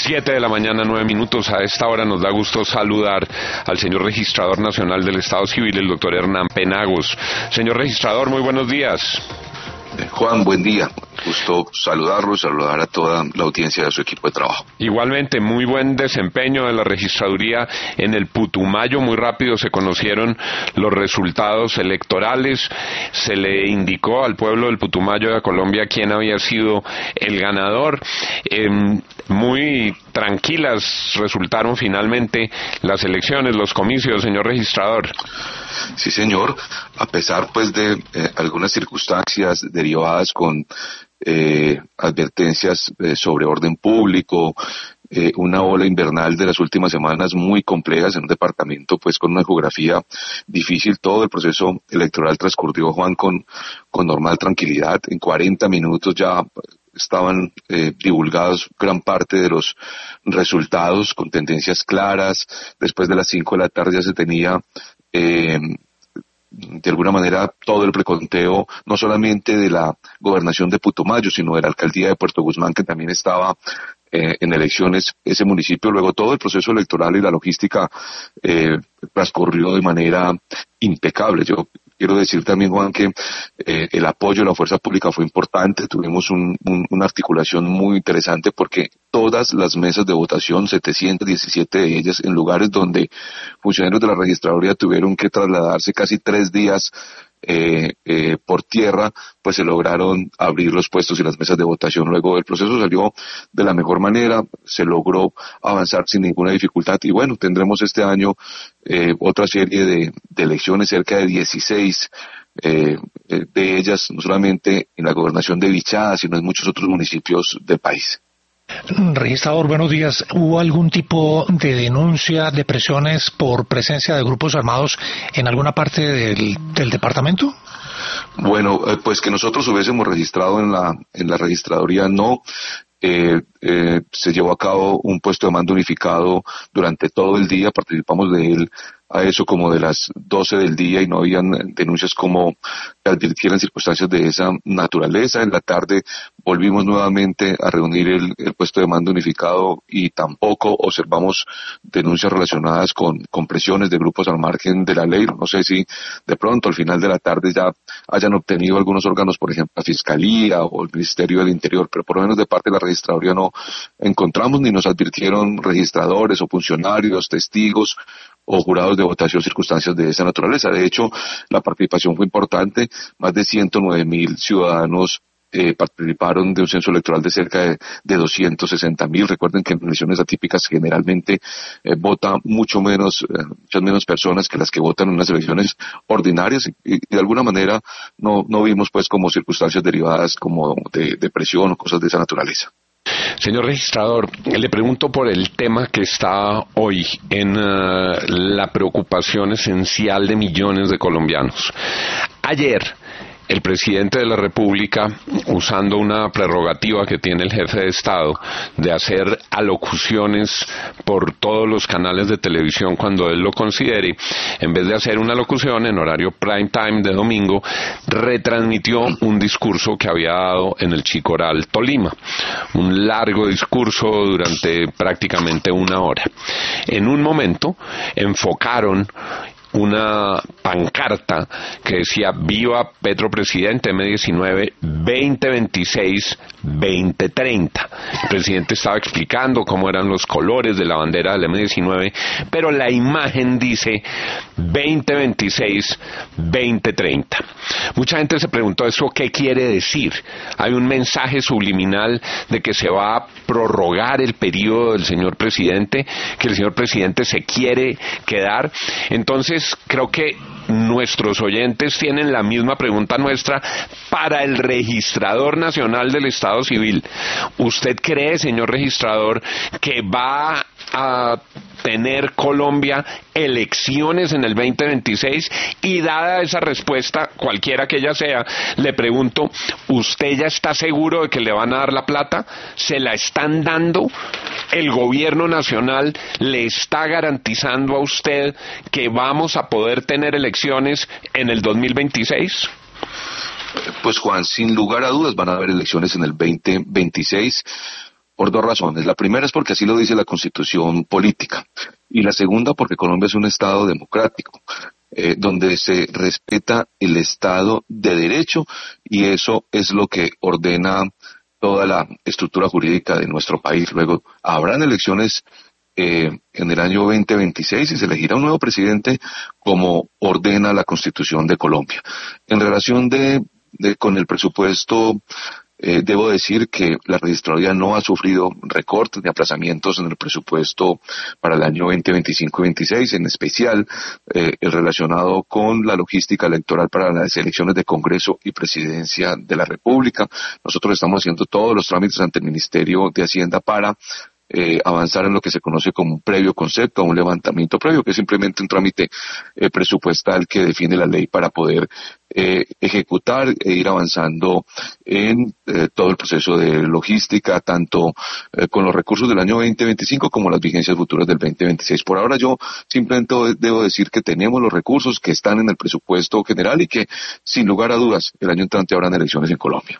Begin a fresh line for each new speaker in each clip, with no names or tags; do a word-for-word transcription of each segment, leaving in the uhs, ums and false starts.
Siete de la mañana, nueve minutos. A esta hora nos da gusto saludar al señor Registrador Nacional del Estado Civil, el doctor Hernán Penagos. Señor Registrador, muy buenos días.
Juan, buen día. Gusto saludarlo y saludar a toda la audiencia de su equipo de trabajo.
Igualmente, muy buen desempeño de la registraduría en el Putumayo. Muy rápido se conocieron los resultados electorales. Se le indicó al pueblo del Putumayo de Colombia quién había sido el ganador. Eh, muy tranquilas resultaron finalmente las elecciones, los comicios, señor registrador.
Sí, señor. A pesar pues de eh, algunas circunstancias derivadas con eh, advertencias eh, sobre orden público, eh, una ola invernal de las últimas semanas muy complejas en un departamento pues con una geografía difícil, todo el proceso electoral transcurrió, Juan, con, con normal tranquilidad. En cuarenta minutos ya estaban eh, divulgados gran parte de los resultados con tendencias claras. Después de las cinco de la tarde ya se tenía eh, de alguna manera todo el preconteo, no solamente de la gobernación de Putumayo, sino de la alcaldía de Puerto Guzmán, que también estaba eh, en elecciones ese municipio. Luego todo el proceso electoral y la logística eh, transcurrió de manera impecable. Yo quiero decir también, Juan, que eh, el apoyo de la fuerza pública fue importante. Tuvimos un, un, una articulación muy interesante porque todas las mesas de votación, setecientas diecisiete de ellas, en lugares donde funcionarios de la registraduría tuvieron que trasladarse casi tres días eh, eh, por tierra, pues se lograron abrir los puestos y las mesas de votación. Luego el proceso salió de la mejor manera, se logró avanzar sin ninguna dificultad y bueno, tendremos este año eh, otra serie de, de elecciones, cerca de dieciséis eh, de ellas, no solamente en la gobernación de Vichada, sino en muchos otros municipios del país.
Registrador, buenos días. ¿Hubo algún tipo de denuncia de presiones por presencia de grupos armados en alguna parte del, del departamento?
Bueno, eh, pues que nosotros hubiésemos registrado en la en la registraduría no. Eh, eh, se llevó a cabo un puesto de mando unificado durante todo el día, participamos de él a eso como de las doce del día y no habían denuncias como que advirtieran circunstancias de esa naturaleza. En la tarde volvimos nuevamente a reunir el, el puesto de mando unificado y tampoco observamos denuncias relacionadas con, con presiones de grupos al margen de la ley. No sé si de pronto al final de la tarde ya hayan obtenido algunos órganos, por ejemplo la Fiscalía o el Ministerio del Interior, pero por lo menos de parte de la registraduría no encontramos ni nos advirtieron registradores o funcionarios, testigos o jurados de votación circunstancias de esa naturaleza. De hecho, la participación fue importante, más de ciento nueve mil ciudadanos eh, participaron de un censo electoral de cerca de, de doscientos sesenta mil. Recuerden que en elecciones atípicas generalmente eh, vota mucho menos, eh, muchas menos personas que las que votan en unas elecciones ordinarias y, y de alguna manera no, no vimos pues como circunstancias derivadas como de, de presión o cosas de esa naturaleza.
Señor registrador, le pregunto por el tema que está hoy en uh, la preocupación esencial de millones de colombianos. Ayer, el presidente de la República, usando una prerrogativa que tiene el jefe de Estado de hacer alocuciones por todos los canales de televisión cuando él lo considere, en vez de hacer una locución en horario prime time de domingo, retransmitió un discurso que había dado en el Chicoral, Tolima. Un largo discurso durante prácticamente una hora. En un momento enfocaron una pancarta que decía "Viva Petro Presidente eme diecinueve veinte veintiséis veinte treinta". El presidente estaba explicando cómo eran los colores de la bandera del eme diecinueve, pero la imagen dice veinte veintiséis veinte treinta. Mucha gente se preguntó eso qué quiere decir. Hay un mensaje subliminal de que se va a prorrogar el periodo del señor presidente, que el señor presidente se quiere quedar. Entonces creo que nuestros oyentes tienen la misma pregunta nuestra para el registrador nacional del Estado Civil. ¿Usted cree, señor registrador, que va a tener Colombia elecciones en el veinte veintiséis? Y dada esa respuesta, cualquiera que ella sea, le pregunto, ¿usted ya está seguro de que le van a dar la plata? ¿Se la están dando? ¿El gobierno nacional le está garantizando a usted que vamos a poder tener elecciones en el dos mil veintiséis?
Pues Juan, sin lugar a dudas van a haber elecciones en el veinte veintiséis. por dos razones. La primera es porque así lo dice la Constitución política, y la segunda porque Colombia es un Estado democrático, eh, donde se respeta el Estado de Derecho, y eso es lo que ordena toda la estructura jurídica de nuestro país. Luego, habrán elecciones eh, en el año veinte veintiséis y se elegirá un nuevo presidente como ordena la Constitución de Colombia. En relación de, de con el presupuesto, Eh, debo decir que la registraduría no ha sufrido recortes ni aplazamientos en el presupuesto para el año veinte veinticinco y veintiséis, en especial eh, el relacionado con la logística electoral para las elecciones de Congreso y Presidencia de la República. Nosotros estamos haciendo todos los trámites ante el Ministerio de Hacienda para Eh, avanzar en lo que se conoce como un previo concepto, un levantamiento previo, que es simplemente un trámite eh, presupuestal que define la ley para poder eh, ejecutar e ir avanzando en eh, todo el proceso de logística, tanto eh, con los recursos del año veinte veinticinco como las vigencias futuras del veinte veintiséis. Por ahora yo simplemente debo decir que tenemos los recursos que están en el presupuesto general y que, sin lugar a dudas, el año entrante habrán elecciones en Colombia.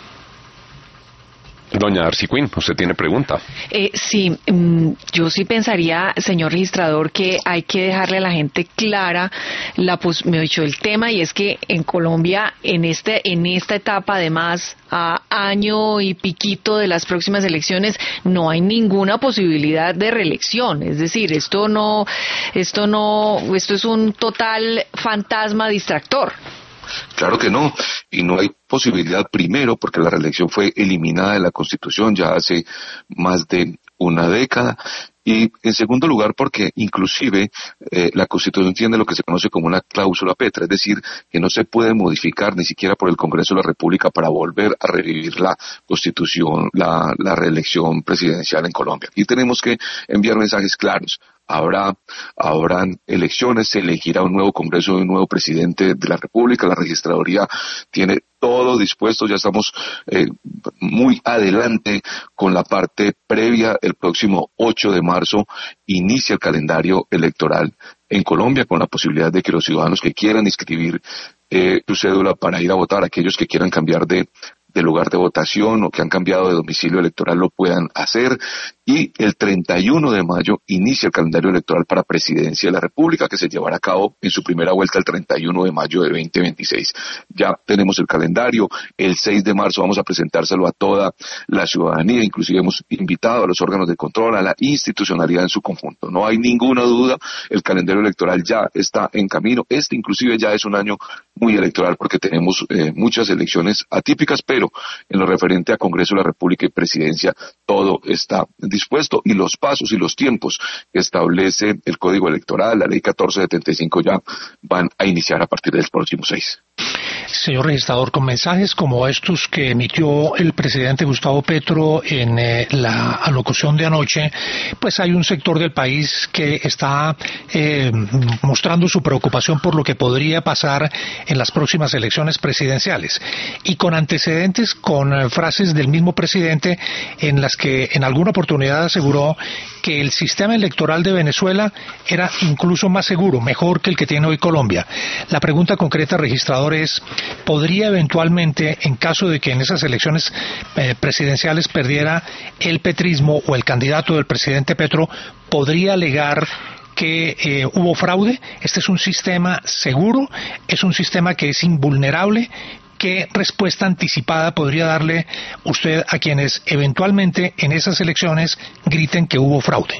Doña Darcy Quinn, usted tiene pregunta.
Eh, sí, mm, yo sí pensaría, señor registrador, que hay que dejarle a la gente clara la, pues, me he dicho, el tema, y es que en Colombia, en este, en esta etapa, además, a año y piquito de las próximas elecciones, no hay ninguna posibilidad de reelección. Es decir, esto no, esto no, esto es un total fantasma distractor.
Claro que no, y no hay posibilidad, primero porque la reelección fue eliminada de la Constitución ya hace más de una década, y en segundo lugar porque inclusive eh, la Constitución tiene lo que se conoce como una cláusula petra, es decir, que no se puede modificar ni siquiera por el Congreso de la República para volver a revivir la Constitución, la, la reelección presidencial en Colombia. Y tenemos que enviar mensajes claros. Habrá, habrán elecciones, se elegirá un nuevo Congreso y un nuevo presidente de la República. La registraduría tiene todo dispuesto, ya estamos eh, muy adelante con la parte previa. El próximo ocho de marzo inicia el calendario electoral en Colombia, con la posibilidad de que los ciudadanos que quieran inscribir eh, su cédula para ir a votar, aquellos que quieran cambiar de de lugar de votación o que han cambiado de domicilio electoral lo puedan hacer, y el treinta y uno de mayo inicia el calendario electoral para Presidencia de la República, que se llevará a cabo en su primera vuelta el treinta y uno de mayo de veinte veintiséis. Ya tenemos el calendario, el seis de marzo vamos a presentárselo a toda la ciudadanía, inclusive hemos invitado a los órganos de control, a la institucionalidad en su conjunto. No hay ninguna duda, el calendario electoral ya está en camino. Este inclusive ya es un año muy electoral porque tenemos eh, muchas elecciones atípicas, pero en lo referente a Congreso de la República y Presidencia todo está dispuesto, y los pasos y los tiempos que establece el Código Electoral, la Ley catorce setenta y cinco, ya van a iniciar a partir del próximo seis.
Señor registrador, con mensajes como estos que emitió el presidente Gustavo Petro en eh, la alocución de anoche, pues hay un sector del país que está eh, mostrando su preocupación por lo que podría pasar en las próximas elecciones presidenciales, y con antecedentes, con eh, frases del mismo presidente en las que en alguna oportunidad aseguró que el sistema electoral de Venezuela era incluso más seguro, mejor que el que tiene hoy Colombia. La pregunta concreta, registrador, es: ¿podría eventualmente, en caso de que en esas elecciones eh, presidenciales perdiera el petrismo o el candidato del presidente Petro, podría alegar que eh, hubo fraude? Este es un sistema seguro, es un sistema que es invulnerable. ¿Qué respuesta anticipada podría darle usted a quienes eventualmente en esas elecciones griten que hubo fraude?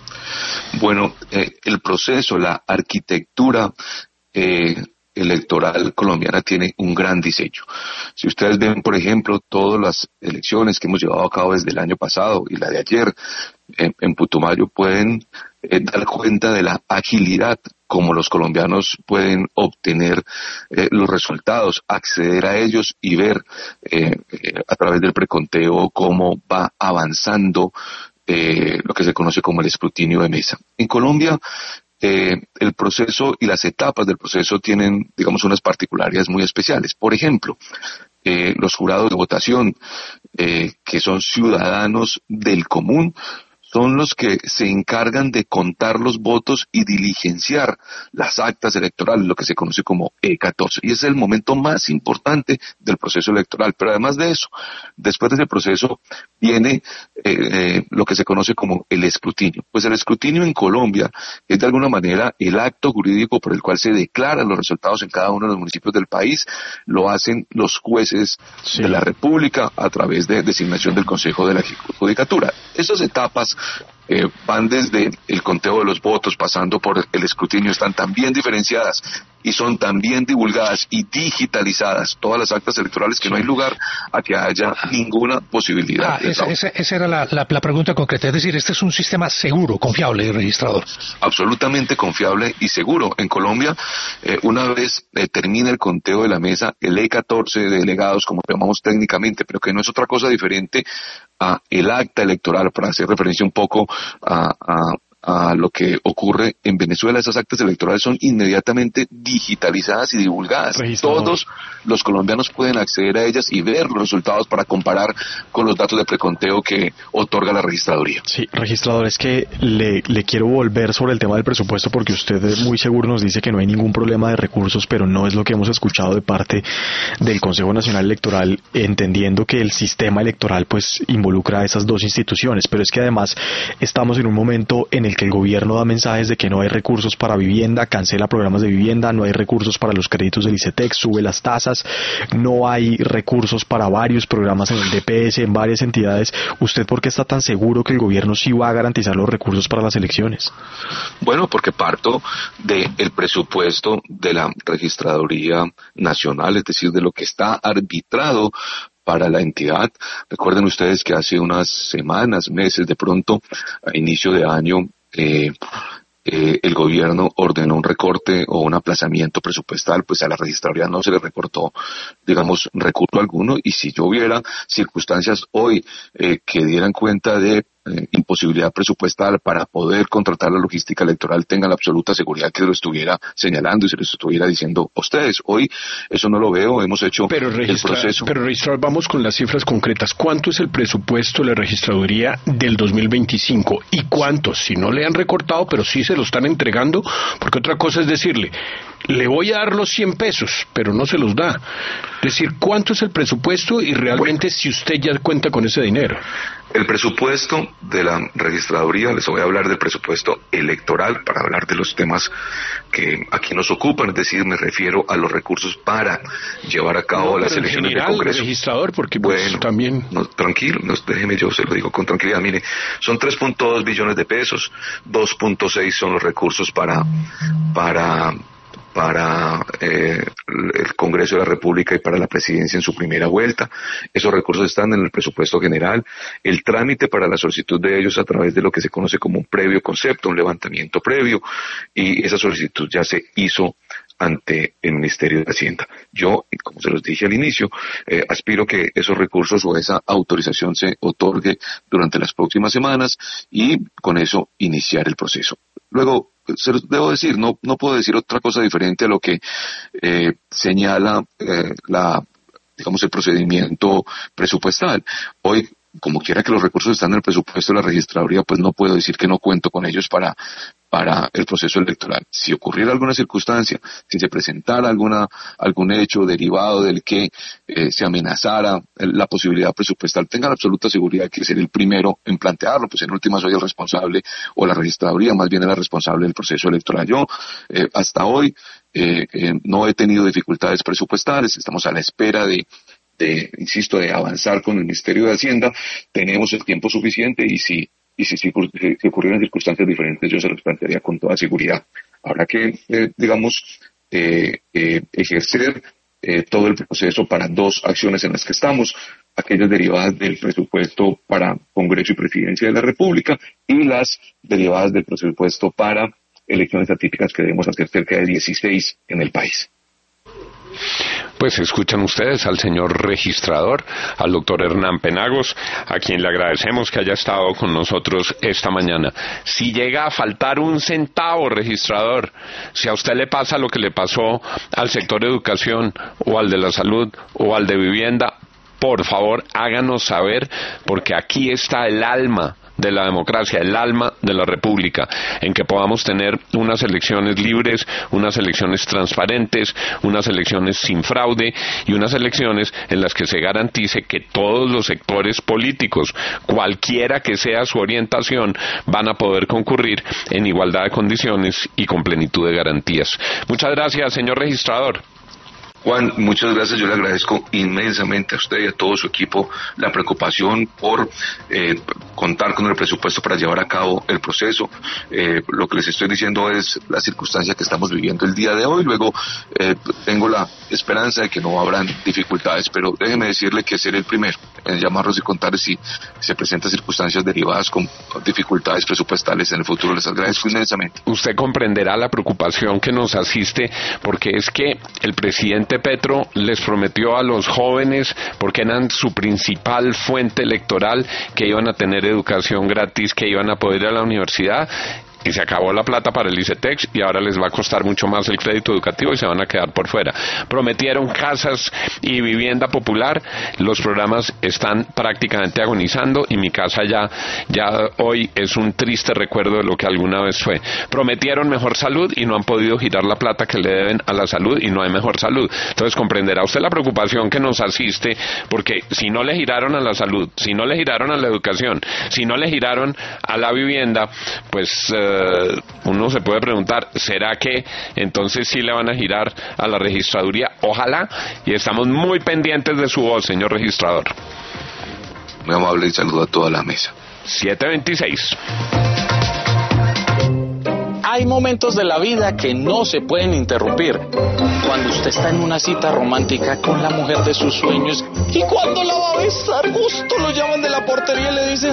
Bueno, eh, el proceso, la arquitectura eh, electoral colombiana tiene un gran diseño. Si ustedes ven, por ejemplo, todas las elecciones que hemos llevado a cabo desde el año pasado y la de ayer en, en Putumayo, pueden eh, dar cuenta de la agilidad como los colombianos pueden obtener eh, los resultados, acceder a ellos y ver eh, eh, a través del preconteo cómo va avanzando eh, lo que se conoce como el escrutinio de mesa. En Colombia, Eh, el proceso y las etapas del proceso tienen, digamos, unas particularidades muy especiales. Por ejemplo, eh, los jurados de votación, eh, que son ciudadanos del común, son los que se encargan de contar los votos y diligenciar las actas electorales, lo que se conoce como E catorce, y es el momento más importante del proceso electoral. Pero además de eso, después de ese proceso viene eh, eh, lo que se conoce como el escrutinio. Pues el escrutinio en Colombia es de alguna manera el acto jurídico por el cual se declaran los resultados en cada uno de los municipios del país. Lo hacen los jueces sí. de la República a través de designación del Consejo de la Judicatura. Esas etapas eh, van desde el conteo de los votos, pasando por el escrutinio, están también diferenciadas y son también divulgadas y digitalizadas todas las actas electorales, que no hay lugar a que haya ninguna posibilidad.
Ah, esa, esa, esa era la, la, la pregunta concreta, es decir, este es un sistema seguro, confiable, registrador.
Absolutamente confiable y seguro. En Colombia, eh, una vez eh, termina el conteo de la mesa, el E catorce de delegados, como llamamos técnicamente, pero que no es otra cosa diferente a el acta electoral, para hacer referencia un poco a, a a lo que ocurre en Venezuela. Esas actas electorales son inmediatamente digitalizadas y divulgadas. Registrador. Todos los colombianos pueden acceder a ellas y ver los resultados para comparar con los datos de preconteo que otorga la registraduría.
Sí, registrador, es que le, le quiero volver sobre el tema del presupuesto, porque usted muy seguro nos dice que no hay ningún problema de recursos, pero no es lo que hemos escuchado de parte del Consejo Nacional Electoral, entendiendo que el sistema electoral pues involucra a esas dos instituciones, pero es que además estamos en un momento en el que el gobierno da mensajes de que no hay recursos para vivienda, cancela programas de vivienda, no hay recursos para los créditos del ICETEX, sube las tasas, no hay recursos para varios programas en el D P S, en varias entidades. ¿Usted por qué está tan seguro que el gobierno sí va a garantizar los recursos para las elecciones?
Bueno, porque parto del presupuesto de la Registraduría Nacional, es decir, de lo que está arbitrado para la entidad. Recuerden ustedes que hace unas semanas, meses, de pronto, a inicio de año, eh, eh, el gobierno ordenó un recorte o un aplazamiento presupuestal. Pues a la registraduría no se le recortó, digamos, recurso alguno, y si yo hubiera circunstancias hoy eh, que dieran cuenta de Eh, imposibilidad presupuestal para poder contratar la logística electoral, tengan la absoluta seguridad que se lo estuviera señalando y se lo estuviera diciendo a ustedes. Hoy eso no lo veo, hemos hecho
pero
el proceso.
Pero registrar, vamos con las cifras concretas. ¿Cuánto es el presupuesto de la registraduría del dos mil veinticinco? ¿Y cuántos? Si no le han recortado, pero sí se lo están entregando, porque otra cosa es decirle, le voy a dar los cien pesos, pero no se los da. Es decir, ¿cuánto es el presupuesto y realmente bueno, si usted ya cuenta con ese dinero?
El presupuesto de la registraduría, les voy a hablar del presupuesto electoral para hablar de los temas que aquí nos ocupan, es decir, me refiero a los recursos para llevar a cabo no, las elecciones
general,
de Congreso.
Registrador, porque pues,
bueno,
también...
No, tranquilo, no, déjeme, yo se lo digo con tranquilidad. Mire, son tres punto dos billones de pesos, dos punto seis son los recursos para... para para eh, el Congreso de la República y para la Presidencia en su primera vuelta. Esos recursos están en el presupuesto general. El trámite para la solicitud de ellos a través de lo que se conoce como un previo concepto, un levantamiento previo, y esa solicitud ya se hizo ante el Ministerio de Hacienda. Yo, como se los dije al inicio, eh, aspiro que esos recursos o esa autorización se otorgue durante las próximas semanas y con eso iniciar el proceso. Luego, se los debo decir, no, no puedo decir otra cosa diferente a lo que eh, señala eh, la, digamos, el procedimiento presupuestal. Hoy, como quiera que los recursos están en el presupuesto de la registraduría, pues no puedo decir que no cuento con ellos para para el proceso electoral. Si ocurriera alguna circunstancia, si se presentara alguna algún hecho derivado del que eh, se amenazara la posibilidad presupuestal, tengan absoluta seguridad que seré el primero en plantearlo, pues en última soy el responsable, o la registraduría más bien es la responsable del proceso electoral. Yo, eh, hasta hoy, eh, eh, no he tenido dificultades presupuestales, estamos a la espera de de, insisto, de avanzar con el Ministerio de Hacienda, tenemos el tiempo suficiente y si y si, si, si ocurrieran circunstancias diferentes yo se los plantearía con toda seguridad. Habrá que, eh, digamos, eh, eh, ejercer eh, todo el proceso para dos acciones en las que estamos, aquellas derivadas del presupuesto para Congreso y Presidencia de la República y las derivadas del presupuesto para elecciones atípicas que debemos hacer cerca de dieciséis en el país.
Pues escuchan ustedes al señor registrador, al doctor Hernán Penagos, a quien le agradecemos que haya estado con nosotros esta mañana. Si llega a faltar un centavo, registrador, si a usted le pasa lo que le pasó al sector de educación o al de la salud o al de vivienda, por favor háganos saber, porque aquí está el alma de la democracia, el alma de la república, en que podamos tener unas elecciones libres, unas elecciones transparentes, unas elecciones sin fraude y unas elecciones en las que se garantice que todos los sectores políticos, cualquiera que sea su orientación, van a poder concurrir en igualdad de condiciones y con plenitud de garantías. Muchas gracias, señor registrador.
Juan, muchas gracias. Yo le agradezco inmensamente a usted y a todo su equipo la preocupación por eh, contar con el presupuesto para llevar a cabo el proceso. Eh, lo que les estoy diciendo es la circunstancia que estamos viviendo el día de hoy. Luego eh, tengo la esperanza de que no habrán dificultades, pero déjeme decirle que seré el primero en llamarlos y contarles si se presentan circunstancias derivadas con dificultades presupuestales en el futuro. Les agradezco inmensamente.
Usted comprenderá la preocupación que nos asiste, porque es que el presidente Petro les prometió a los jóvenes, porque eran su principal fuente electoral, que iban a tener educación gratis, que iban a poder ir a la universidad, y se acabó la plata para el ICETEX y ahora les va a costar mucho más el crédito educativo y se van a quedar por fuera. Prometieron casas y vivienda popular, los programas están prácticamente agonizando y mi casa ya, ya hoy es un triste recuerdo de lo que alguna vez fue. Prometieron mejor salud y no han podido girar la plata que le deben a la salud y no hay mejor salud. Entonces comprenderá usted la preocupación que nos asiste, porque si no le giraron a la salud, si no le giraron a la educación, si no le giraron a la vivienda, pues eh, uno se puede preguntar, ¿será que entonces sí le van a girar a la registraduría? Ojalá, y estamos muy pendientes de su voz, señor registrador.
Muy amable y saludo a toda la mesa.
siete veintiséis.
Hay momentos de la vida que no se pueden interrumpir. Cuando usted está en una cita romántica con la mujer de sus sueños y cuando la va a besar, justo lo llaman de la portería y le dicen: